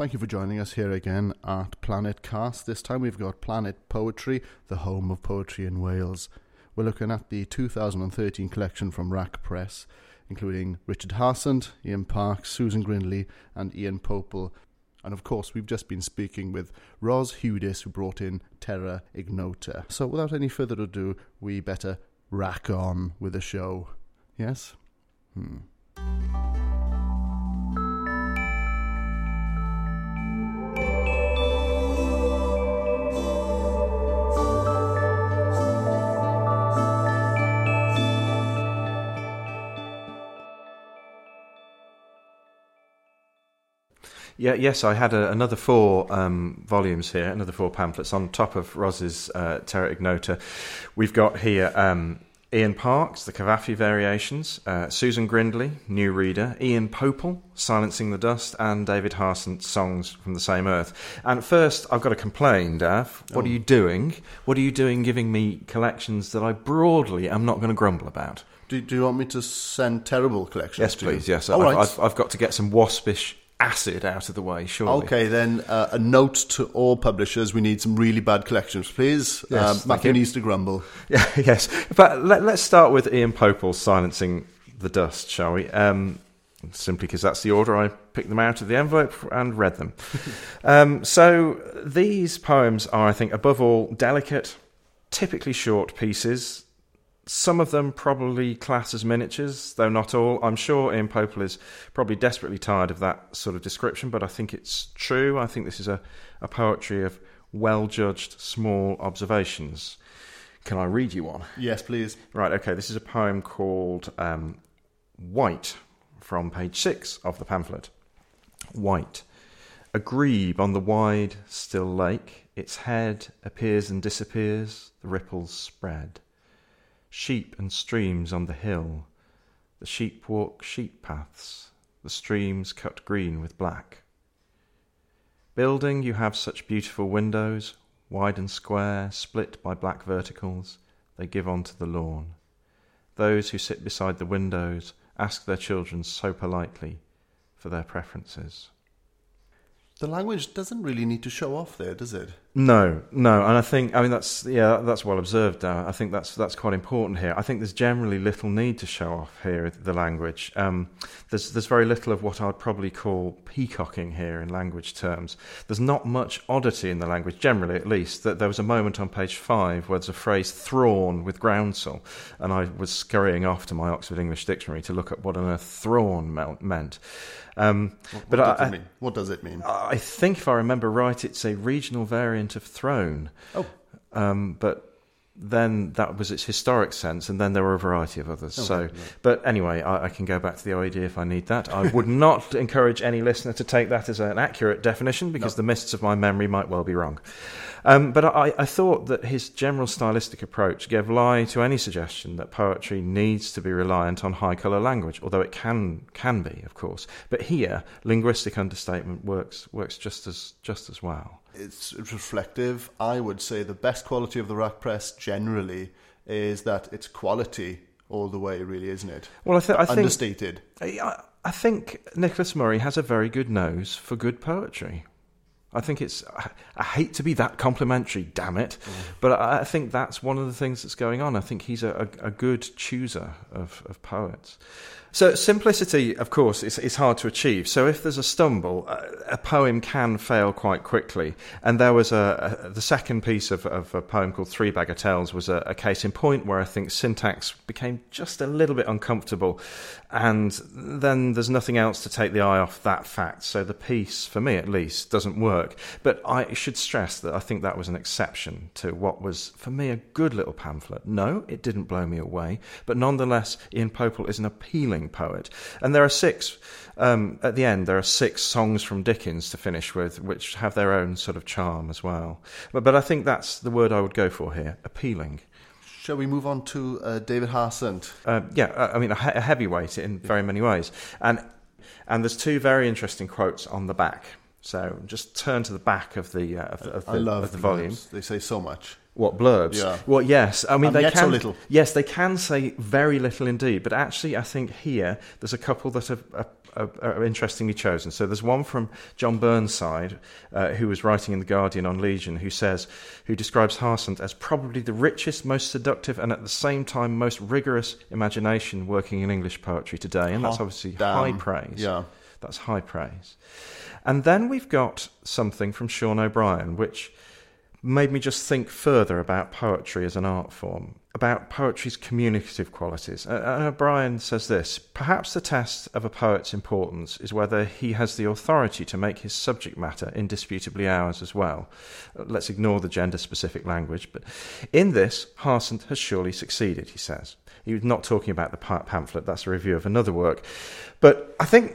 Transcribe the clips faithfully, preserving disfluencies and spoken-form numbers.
Thank you for joining us here again at Planet Cast. This time we've got Planet Poetry, the home of poetry in Wales. We're looking at the two thousand thirteen collection from Rack Press, including Richard Harsent, Ian Parks, Susan Grindley and Ian Popel. And of course, we've just been speaking with Ros Hudis, who brought in Terra Ignota. So without any further ado, we better rack on with the show. Yes? Hmm. Yeah, yes, I had a, another four um, volumes here, another four pamphlets on top of Ros's uh, Terra Ignota. We've got here um, Ian Parks, the Cavafy Variations, uh, Susan Grindley, New Reader, Ian Popel, Silencing the Dust, and David Harsent, Songs from the Same Earth. And first, I've got to complain, Dav. What oh. are you doing? What are you doing giving me collections that I broadly am not going to grumble about? Do, do you want me to send terrible collections Yes, to please, you? yes. All I've, right. I've, I've got to get some waspish acid out of the way, surely. Okay, then uh, a note to all publishers: we need some really bad collections, please. Yes, um, Matthew needs to grumble. Yeah, yes. But let, let's start with Ian Popel, Silencing the Dust, shall we? Um, simply because that's the order I picked them out of the envelope and read them. um, so these poems are, I think, above all, delicate, typically short pieces. Some of them probably class as miniatures, though not all. I'm sure Ian Popel is probably desperately tired of that sort of description, but I think it's true. I think this is a, a poetry of well-judged small observations. Can I read you one? Yes, please. Right, okay. This is a poem called um, White, from page six of the pamphlet. White. A grebe on the wide, still lake. Its head appears and disappears. The ripples spread. Sheep and streams on the hill. The sheep walk sheep paths. The streams cut green with black. Building, you have such beautiful windows, wide and square, split by black verticals. They give onto the lawn. Those who sit beside the windows ask their children so politely for their preferences. The language doesn't really need to show off there, does it? No, no, and I think, I mean, that's, yeah, that's well observed, uh, I think that's that's quite important here. I think there's generally little need to show off here, the language. Um, there's there's very little of what I'd probably call peacocking here in language terms. There's not much oddity in the language, generally at least. That there was a moment on page five where there's a phrase, thrawn with groundsel, and I was scurrying off to my Oxford English Dictionary to look up what on earth thrawn meant. Um, what, but what, does I, it mean? what does it mean? I think, if I remember right, it's a regional variant of throne. Oh. Um, but then that was its historic sense, and then there were a variety of others. Okay, so, right. But anyway, I, I can go back to the O E D if I need that. I would not encourage any listener to take that as an accurate definition, because no. the mists of my memory might well be wrong. Um, but I, I thought that his general stylistic approach gave lie to any suggestion that poetry needs to be reliant on high colour language, although it can can be, of course. But here, linguistic understatement works works just as just as well. It's reflective. I would say the best quality of the Rack Press generally is that it's quality all the way, really, isn't it? Well, I, th- I think understated. I, I think Nicholas Murray has a very good nose for good poetry. I think it's... I hate to be that complimentary, damn it, mm. but I think that's one of the things that's going on. I think he's a, a, a good chooser of, of poets. So simplicity, of course, is, is hard to achieve. So if there's a stumble, a, a poem can fail quite quickly. And there was a, a the second piece of, of a poem called Three Bagatelles was a, a case in point where I think syntax became just a little bit uncomfortable. And then there's nothing else to take the eye off that fact. So the piece, for me at least, doesn't work. But I should stress that I think that was an exception to what was, for me, a good little pamphlet. No, it didn't blow me away. But nonetheless, Ian Popel is an appealing poet. And there are six, um, at the end, there are six songs from Dickens to finish with, which have their own sort of charm as well. But, but I think that's the word I would go for here, appealing. Shall we move on to uh, David Harsent? Uh, yeah, I mean, a, he- a heavyweight in very many ways. And and there's two very interesting quotes on the back. So just turn to the back of the, uh, of the, of the, I love of the volume. Blurbs. They say so much. What, blurbs? Yeah. Well, yes. I mean, and they yet can. so little. Yes, they can say very little indeed. But actually, I think here there's a couple that are, are, are, are interestingly chosen. So there's one from John Burnside, uh, who was writing in The Guardian on Legion, who says, who describes Harsent as probably the richest, most seductive, and at the same time most rigorous imagination working in English poetry today. And that's Hot obviously damn. high praise. Yeah. That's high praise. And then we've got something from Sean O'Brien, which made me just think further about poetry as an art form, about poetry's communicative qualities. And O'Brien says this: perhaps the test of a poet's importance is whether he has the authority to make his subject matter indisputably ours as well. Let's ignore the gender-specific language, but in this, Harsent has surely succeeded, he says. He was not talking about the pamphlet, that's a review of another work. But I think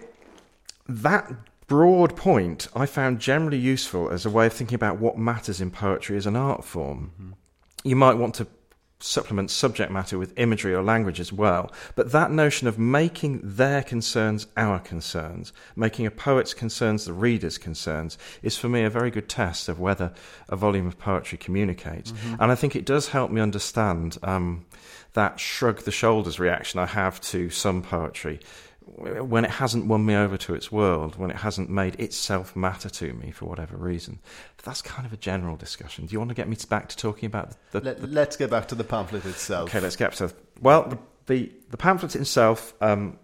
that broad point I found generally useful as a way of thinking about what matters in poetry as an art form. Mm-hmm. You might want to supplement subject matter with imagery or language as well, but that notion of making their concerns our concerns, making a poet's concerns the reader's concerns, is for me a very good test of whether a volume of poetry communicates. Mm-hmm. And I think it does help me understand um, that shrug the shoulders reaction I have to some poetry when it hasn't won me over to its world, when it hasn't made itself matter to me for whatever reason. But that's kind of a general discussion. Do you want to get me back to talking about the... the, Let, the... Let's get back to the pamphlet itself. Okay, let's get to... Well, the, the, the pamphlet itself um,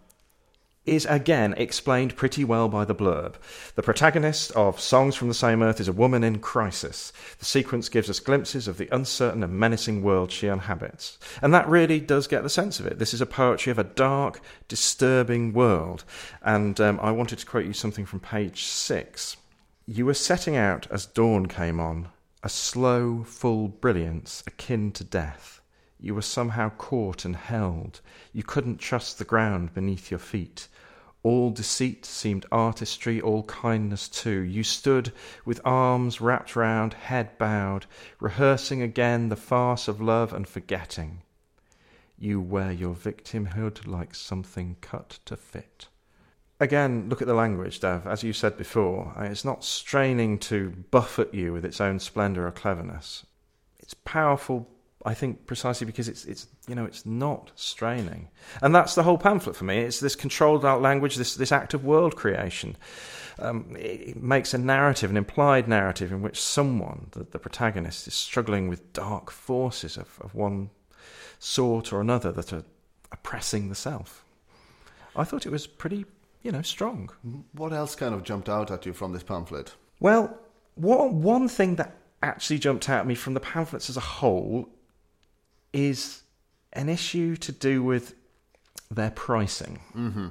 is, again, explained pretty well by the blurb. The protagonist of Songs from the Same Earth is a woman in crisis. The sequence gives us glimpses of the uncertain and menacing world she inhabits. And that really does get the sense of it. This is a poetry of a dark, disturbing world. And um, I wanted to quote you something from page six. You were setting out as dawn came on, a slow, full brilliance akin to death. You were somehow caught and held. You couldn't trust the ground beneath your feet. All deceit seemed artistry, all kindness too. You stood with arms wrapped round, head bowed, rehearsing again the farce of love and forgetting. You wear your victimhood like something cut to fit. Again, look at the language, Dav. As you said before, it's not straining to buffet you with its own splendour or cleverness. It's powerful, I think, precisely because it's it's you know it's not straining, and that's the whole pamphlet for me. It's this controlled out language, this this act of world creation. Um, it makes a narrative, an implied narrative, in which someone, the, the protagonist, is struggling with dark forces of, of one sort or another that are oppressing the self. I thought it was pretty, you know, strong. What else kind of jumped out at you from this pamphlet? Well, what, one thing that actually jumped out at me from the pamphlets as a whole is an issue to do with their pricing. Mm-hmm.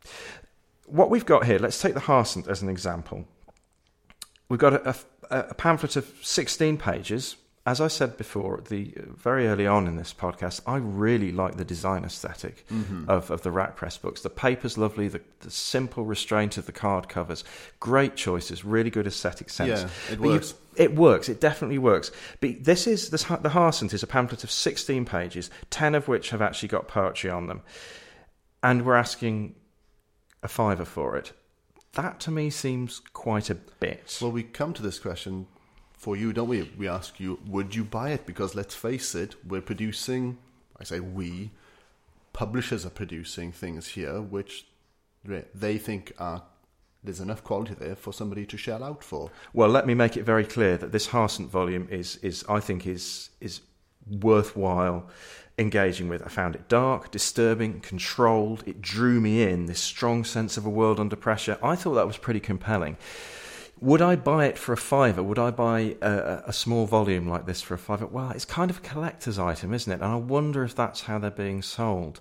What we've got here, let's take the Harsent as an example. We've got a, a, a pamphlet of sixteen pages. As I said before, the very early on in this podcast, I really like the design aesthetic mm-hmm. of, of the Rat Press books. The paper's lovely, the, the simple restraint of the card covers, great choices, really good aesthetic sense. Yeah, it but works. You, it works, it definitely works. But this is this, the Harsent is a pamphlet of sixteen pages, ten of which have actually got poetry on them. And we're asking a fiver for it. That to me seems quite a bit. Well, we come to this question for you, don't we? We ask you, would you buy it? Because let's face it, we're producing, I say we, publishers are producing things here which they think are, there's enough quality there for somebody to shell out for. Well, let me make it very clear that this Harsent volume is, is I think, is is worthwhile engaging with. I found it dark, disturbing, controlled. It drew me in, this strong sense of a world under pressure. I thought that was pretty compelling. Would I buy it for a fiver? Would I buy a, a small volume like this for a fiver? Well, it's kind of a collector's item, isn't it? And I wonder if that's how they're being sold.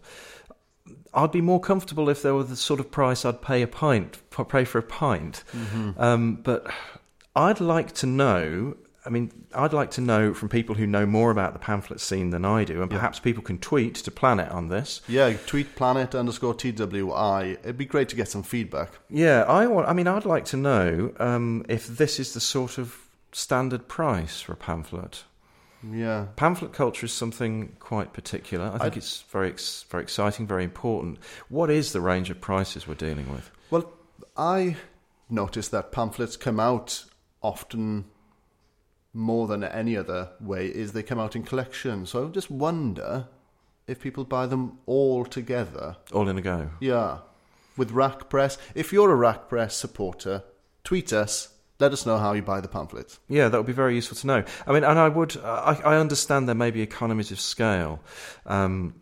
I'd be more comfortable if there were the sort of price I'd pay a pint, pay for a pint. Mm-hmm. Um, but I'd like to know, I mean, I'd like to know from people who know more about the pamphlet scene than I do, and perhaps yeah. people can tweet to Planet on this. Yeah, tweet Planet underscore T W I. It'd be great to get some feedback. Yeah, I want. I mean, I'd like to know um, if this is the sort of standard price for a pamphlet. Yeah, pamphlet culture is something quite particular. I think I'd... it's very, ex- very exciting, very important. What is the range of prices we're dealing with? Well, I noticed that pamphlets come out often. More than any other way is they come out in collections. So I just wonder if people buy them all together. All in a go. Yeah. with Rack Press. If you're a Rack Press supporter, tweet us. Let us know how you buy the pamphlets. Yeah, that would be very useful to know. I mean, and I would, I, I understand there may be economies of scale um,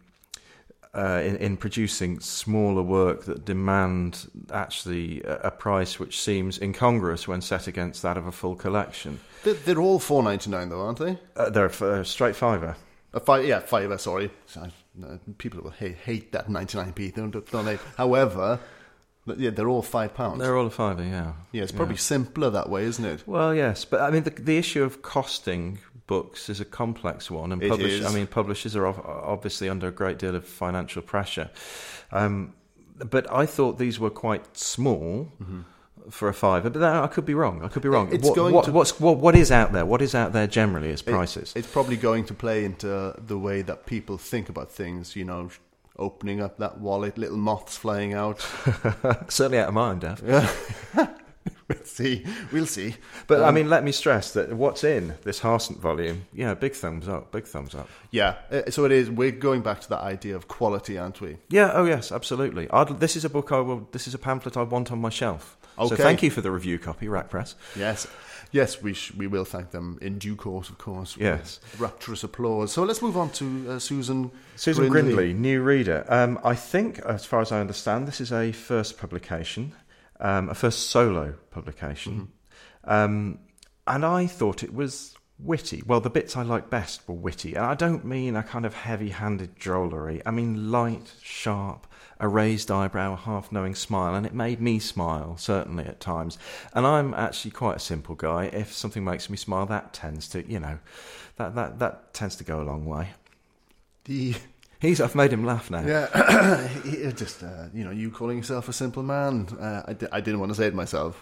uh, in, in producing smaller work that demand actually a, a price which seems incongruous when set against that of a full collection. They're, they're all four ninety-nine though, aren't they? Uh, they're a uh, straight fiver. A five, yeah, fiver. Sorry, people will hate, hate that ninety-nine p, don't, don't they? However. Yeah, they're all five pounds. They're all a fiver, yeah. Yeah, it's probably yeah. simpler that way, isn't it? Well, yes, but I mean, the, the issue of costing books is a complex one, and it publish, is. I mean, publishers are obviously under a great deal of financial pressure. Um, but I thought these were quite small mm-hmm. for a fiver, but that, I could be wrong. I could be wrong. It's what, going what, to... what's what, what is out there? What is out there generally as prices? It, it's probably going to play into the way that people think about things. You know. Opening up that wallet, little moths flying out. Certainly out of mine, Dev. Yeah. We'll see. We'll see. But, um, I mean, let me stress that what's in this Harsent volume, yeah, big thumbs up, big thumbs up. Yeah, so it is. We're going back to that idea of quality, aren't we? Yeah, oh yes, absolutely. I'd, this is a book I will, this is a pamphlet I want on my shelf. Okay. So thank you for the review copy, Rack Press. Yes. Yes, we sh- we will thank them in due course, of course. Yes. Rapturous applause. So let's move on to uh, Susan Susan Grindley. Grindley, new reader. Um, I think, as far as I understand, this is a first publication, um, a first solo publication. Mm-hmm. Um, and I thought it was witty. Well, the bits I liked best were witty. And I don't mean a kind of heavy-handed drollery. I mean light, sharp, a raised eyebrow, a half-knowing smile, and it made me smile, certainly at times. And I'm actually quite a simple guy. If something makes me smile, that tends to, you know, that that, that tends to go a long way. The... He's, I've made him laugh now. Yeah, just, uh, you know, you calling yourself a simple man. Uh, I, di- I didn't want to say it myself.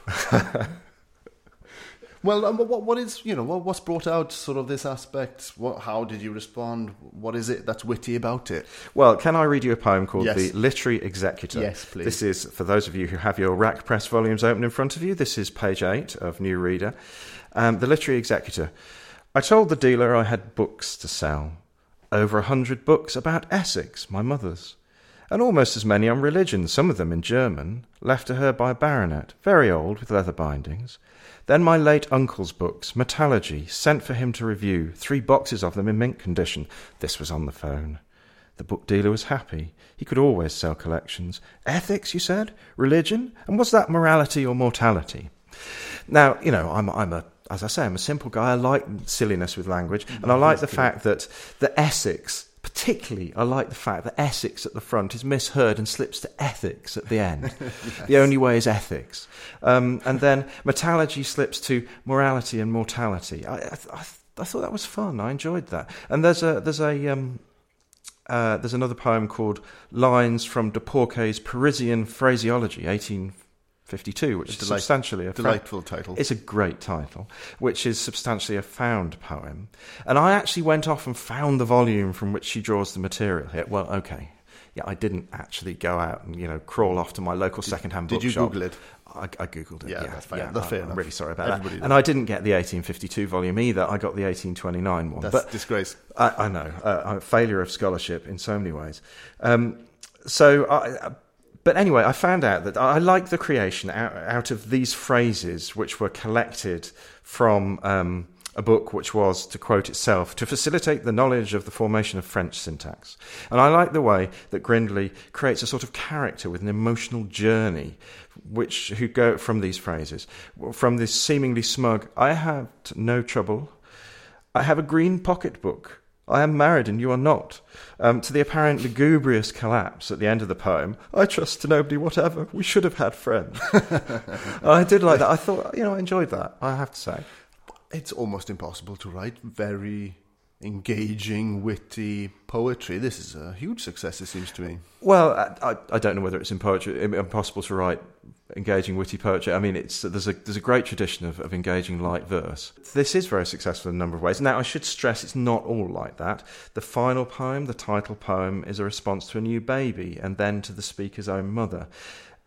Well, um, what what is, you know, what, what's brought out sort of this aspect? What, how did you respond? What is it that's witty about it? Well, can I read you a poem called Yes. The Literary Executor? Yes, please. This is, for those of you who have your Rack Press volumes open in front of you, this is page eight of New Reader. Um, the Literary Executor. I told the dealer I had books to sell. Over a hundred books about Essex, my mother's. And almost as many on religion, some of them in German, left to her by a baronet, very old, with leather bindings. Then my late uncle's books, metallurgy, sent for him to review, three boxes of them in mint condition. This was on the phone. The book dealer was happy. He could always sell collections. Ethics, you said? Religion? And was that morality or mortality? Now, you know, I'm, I'm a, as I say, I'm a simple guy. I like silliness with language, and I like the fact that the Essex, particularly, I like the fact that Essex at the front is misheard and slips to ethics at the end. Yes. The only way is ethics. Um, and then metallurgy slips to morality and mortality. I, I, I, I thought that was fun. I enjoyed that. And there's a there's a um, uh, there's another poem called Lines from De Porquet's Parisian Phraseology, eighteen fifty-two, which is delight, substantially a delightful fa- title. It's a great title, which is substantially a found poem. And I actually went off and found the volume from which she draws the material here. Well, okay, yeah, I didn't actually go out and, you know, crawl off to my local did, second-hand bookshop. Did you Google it? I, I googled it. Yeah, yeah that's fine. Yeah, that's I, fair I'm enough. really sorry about Everybody that. did. And I didn't get the eighteen fifty-two volume either. I got the eighteen twenty-nine one. That's but a disgrace. I, I know, uh, a failure of scholarship in so many ways. Um, so. I, But anyway, I found out that I like the creation out, out of these phrases which were collected from um, a book which was, to quote itself, to facilitate the knowledge of the formation of French syntax. And I like the way that Grindley creates a sort of character with an emotional journey which who go from these phrases. From this seemingly smug, I have no trouble, I have a green pocketbook, I am married and you are not, um, to the apparent lugubrious collapse at the end of the poem, I trust to nobody whatever, we should have had friends. I did like that. I thought, you know, I enjoyed that, I have to say. It's almost impossible to write very engaging, witty poetry. This is a huge success, it seems to me. Well, I, I don't know whether it's in poetry, impossible to write engaging, witty poetry. I mean, it's there's a there's a great tradition of, of engaging light verse. This is very successful in a number of ways. Now, I should stress it's not all like that. The final poem, the title poem, is a response to a new baby and then to the speaker's own mother.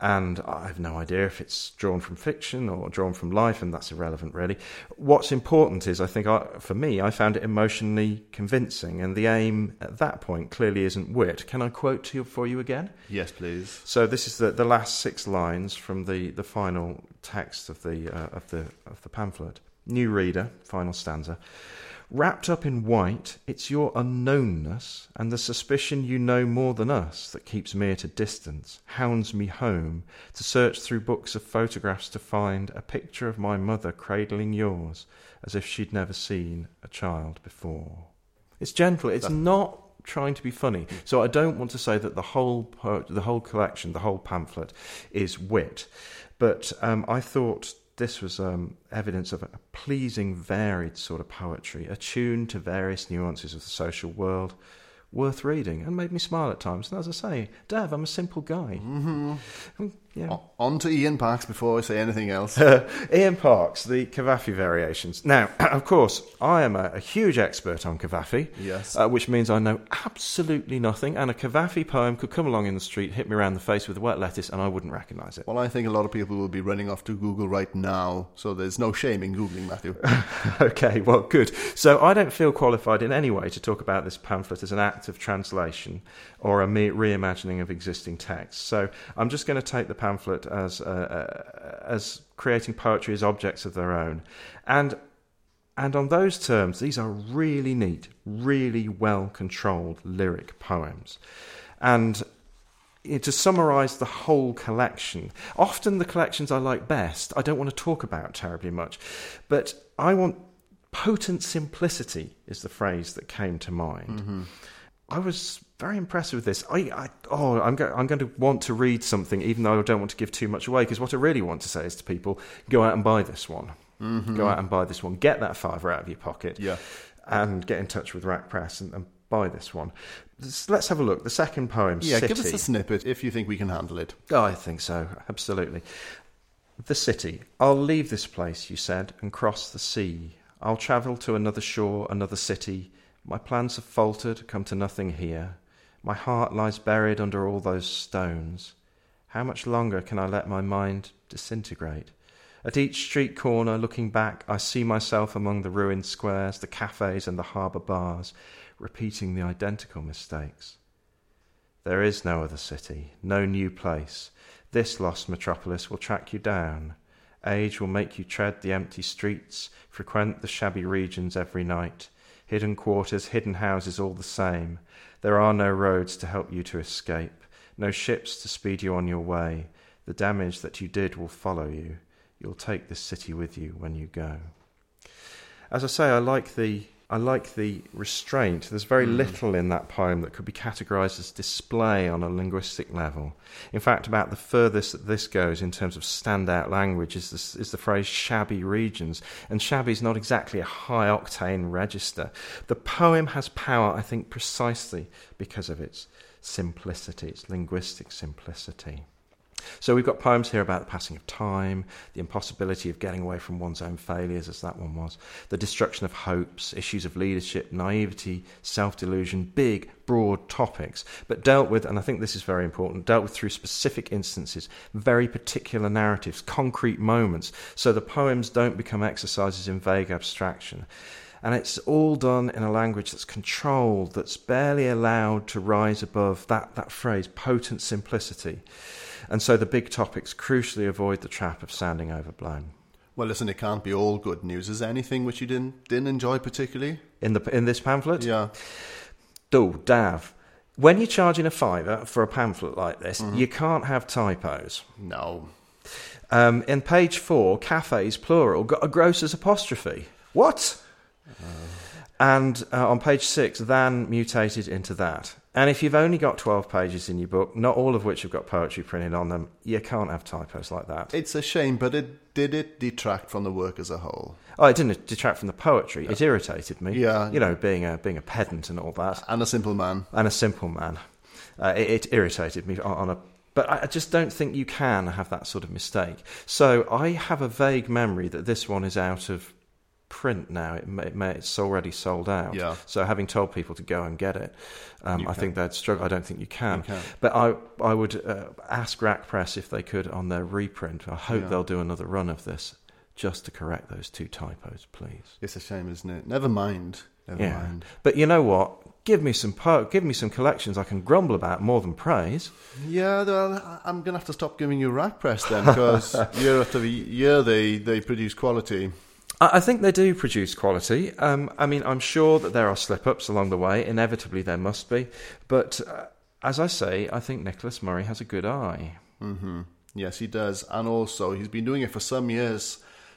and I have no idea if it's drawn from fiction or drawn from life, and that's irrelevant, really. What's important is, I think, I, for me, I found it emotionally convincing, and the aim at that point clearly isn't wit. Can I quote to you, for you again? Yes, please. So this is the, the last six lines from the, the final text of the uh, of the of the pamphlet. New reader, final stanza. Wrapped up in white, it's your unknownness and the suspicion you know more than us that keeps me at a distance, hounds me home, to search through books of photographs to find a picture of my mother cradling yours, as if she'd never seen a child before. It's gentle, it's that- not trying to be funny. So I don't want to say that the whole po- the whole collection, the whole pamphlet, is wit. But um, I thought this was um, evidence of a pleasing, varied sort of poetry, attuned to various nuances of the social world, worth reading, and made me smile at times. And as I say, Dav, I'm a simple guy. Mm-hmm. Yeah. O- on to Ian Parks before I say anything else. Ian Parks, the Cavafy variations. Now, of course, I am a, a huge expert on Cavafy, yes, uh, which means I know absolutely nothing, and a Cavafy poem could come along in the street, hit me around the face with a wet lettuce, and I wouldn't recognise it. Well, I think a lot of people will be running off to Google right now, so there's no shame in Googling, Matthew. Okay, well, good. So I don't feel qualified in any way to talk about this pamphlet as an act of translation or a mere reimagining of existing texts. So I'm just going to take the pamphlet as uh, uh, as creating poetry as objects of their own, and and on those terms, these are really neat, really well controlled lyric poems. And you know, to summarise the whole collection, often the collections I like best I don't want to talk about terribly much, but I want potent simplicity is the phrase that came to mind. Mm-hmm. I was very impressed with this. I, I oh, I'm, go, I'm going to want to read something, even though I don't want to give too much away, because what I really want to say is to people, go out and buy this one. Mm-hmm. Go out and buy this one. Get that fiver out of your pocket, yeah, and get in touch with Rack Press and, and buy this one. Let's have a look. The second poem, yeah, City. give us a snippet if you think we can handle it. Oh, I think so, absolutely. The city. I'll leave this place, you said, and cross the sea. I'll travel to another shore, another city. My plans have faltered, come to nothing here. My heart lies buried under all those stones. How much longer can I let my mind disintegrate? At each street corner, looking back, I see myself among the ruined squares, the cafes and the harbour bars, repeating the identical mistakes. There is no other city, no new place. This lost metropolis will track you down. Age will make you tread the empty streets, frequent the shabby regions every night. Hidden quarters, hidden houses, all the same. There are no roads to help you to escape, no ships to speed you on your way. The damage that you did will follow you. You'll take this city with you when you go. As I say, I like the I like the restraint. There's very mm. little in that poem that could be categorised as display on a linguistic level. In fact, about the furthest that this goes in terms of standout language is, this, is the phrase shabby regions. And shabby is not exactly a high-octane register. The poem has power, I think, precisely because of its simplicity, its linguistic simplicity. So we've got poems here about the passing of time, the impossibility of getting away from one's own failures, as that one was, the destruction of hopes, issues of leadership, naivety, self-delusion, big, broad topics, but dealt with, and I think this is very important, dealt with through specific instances, very particular narratives, concrete moments, so the poems don't become exercises in vague abstraction. And it's all done in a language that's controlled, that's barely allowed to rise above that, that phrase, potent simplicity. And so the big topics crucially avoid the trap of sounding overblown. Well, listen, it can't be all good news. Is there anything which you didn't didn't enjoy particularly? In the in this pamphlet? Yeah. Do, Dav, when you're charging a fiver for a pamphlet like this, mm-hmm. you can't have typos. No. Um, in page four, cafes, plural, got a grocer's apostrophe. What? Uh. And uh, on page six, than mutated into that. And if you've only got twelve pages in your book, not all of which have got poetry printed on them, you can't have typos like that. It's a shame, but it did it detract from the work as a whole? Oh, it didn't detract from the poetry. It irritated me. Yeah. You know, being a being a pedant and all that. And a simple man. And a simple man. Uh, it, it irritated me on, on a... But I just don't think you can have that sort of mistake. So I have a vague memory that this one is out of print now. It may, it may, it's already sold out. Yeah. So having told people to go and get it, um, I can. think they'd struggle. I don't think you can. You can. But I I would uh, ask Rack Press if they could on their reprint. I hope Yeah. they'll do another run of this just to correct those two typos, please. It's a shame, isn't it? Never mind. Never Yeah. mind. But you know what? Give me some po- give me some collections I can grumble about more than praise. Yeah, well, I'm going to have to stop giving you Rack Press then, because year after year they, they produce quality. I I think they do produce quality. Um, I mean, I'm sure that there are slip-ups along the way. Inevitably, there must be. But uh, as I say, I think Nicholas Murray has a good eye. Mm-hmm. Yes, he does. And also, he's been doing it for some years.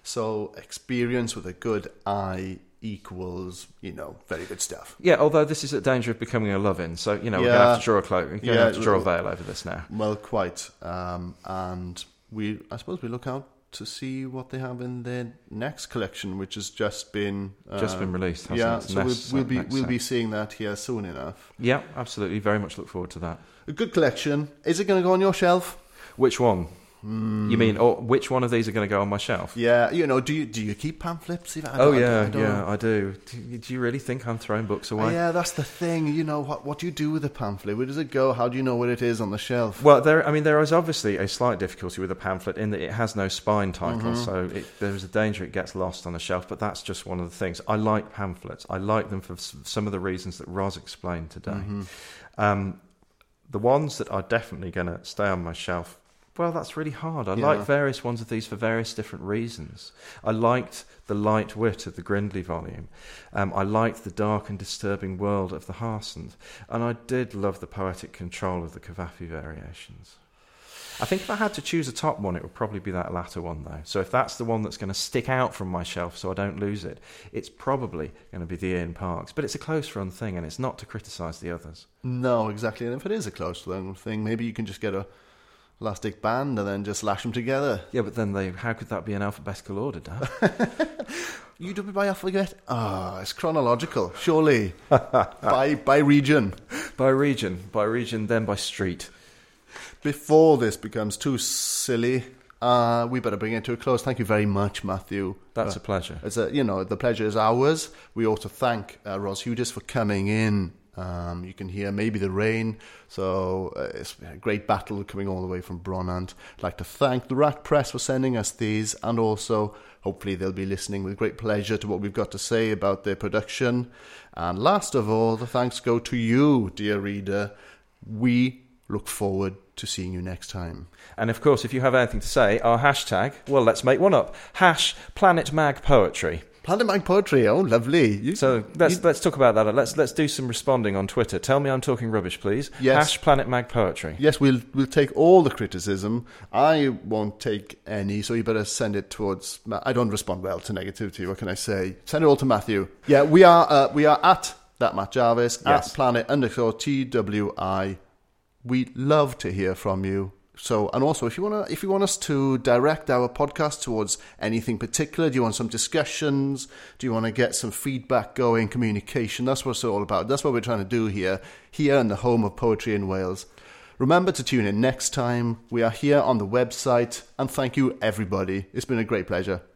So experience with a good eye equals, you know, very good stuff. Yeah, although this is at danger of becoming a love-in. So, you know, we're Yeah. going to have to draw a cloak. We're going to Yeah, have to draw a well- veil over this now. Well, quite. Um, and we, I suppose we look out to see what they have in their next collection, which has just been... Um, Just been released, hasn't Yeah, it? so we'll, Next- we'll, be, next we'll set. be seeing that here soon enough. Yeah, absolutely. Very much look forward to that. A good collection. Is it going to go on your shelf? Which one? You mean, or which one of these are going to go on my shelf? Yeah, you know, do you do you keep pamphlets? I Oh don't- I yeah, don't- yeah, I do. Do you, do you really think I'm throwing books away? Yeah, that's the thing. You know, what what do you do with a pamphlet? Where does it go? How do you know where it is on the shelf? Well, there. I mean, there is obviously a slight difficulty with a pamphlet in that it has no spine title, so it, there is a danger it gets lost on the shelf. But that's just one of the things. I like pamphlets. I like them for s- some of the reasons that Roz explained today. Um, the ones that are definitely going to stay on my shelf. Well, that's really hard. I Yeah. like various ones of these for various different reasons. I liked the light wit of the Grindley volume. Um, I liked the dark and disturbing world of the Harsand. And I did love the poetic control of the Cavafy variations. I think if I had to choose a top one, it would probably be that latter one, though. So if that's the one that's going to stick out from my shelf so I don't lose it, it's probably going to be the Ian Parks. But it's a close-run thing, and it's not to criticise the others. No, exactly. And if it is a close run thing, maybe you can just get a elastic band and then just lash them together. Yeah, but then they, how could that be in alphabetical order, Dan? You do it by alphabet? Ah, it's chronological, surely. by by region. By region, by region, then by street. Before this becomes too silly, uh, we better bring it to a close. Thank you very much, Matthew. That's Uh, a pleasure. It's a, you know, the pleasure is ours. We ought to thank uh, Ros Hudis for coming in. Um, you can hear maybe the rain, so uh, it's been a great battle coming all the way from Bronant. I'd like to thank the Rack Press for sending us these, and also hopefully they'll be listening with great pleasure to what we've got to say about their production. And last of all, the thanks go to you, dear reader. We look forward to seeing you next time. And of course, if you have anything to say, our hashtag, well, let's make one up. Hash Planet Mag Poetry. Planet Mag Poetry, oh, lovely. You, So let's you- let's talk about that. Let's let's do some responding on Twitter. Tell me I'm talking rubbish, please. Yes. Hash Planet Mag Poetry. Yes, we'll we'll take all the criticism. I won't take any, so you better send it towards. Ma- I don't respond well to negativity. What can I say? Send it all to Matthew. Yeah, we are uh, we are at that Matt Jarvis Yes. at Planet underscore T W I. We love to hear from you. So, and also, if you want to, if you want us to direct our podcast towards anything particular, do you want some discussions? Do you want to get some feedback going, communication? That's what it's all about. That's what we're trying to do here, here in the home of poetry in Wales. Remember to tune in next time. We are here on the website, and thank you, everybody. It's been a great pleasure.